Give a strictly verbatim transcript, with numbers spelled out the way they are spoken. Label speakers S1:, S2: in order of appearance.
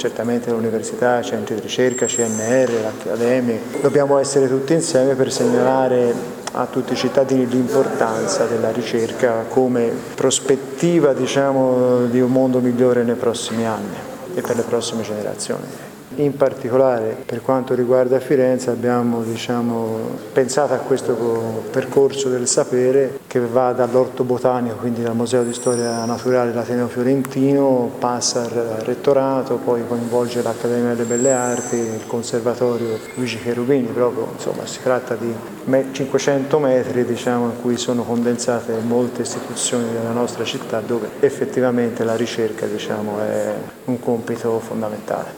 S1: certamente l'università, centri di ricerca, C N R, l'accademia. Dobbiamo essere tutti insieme per segnalare a tutti i cittadini l'importanza della ricerca come prospettiva, diciamo, di un mondo migliore nei prossimi anni e per le prossime generazioni. In particolare per quanto riguarda Firenze abbiamo diciamo, pensato a questo percorso del sapere che va dall'Orto Botanico, quindi dal Museo di Storia Naturale dell'Ateneo Fiorentino, passa al Rettorato, poi coinvolge l'Accademia delle Belle Arti, il Conservatorio Luigi Cherubini, proprio insomma si tratta di cinquecento metri diciamo, in cui sono condensate molte istituzioni della nostra città dove effettivamente la ricerca diciamo, è un compito fondamentale.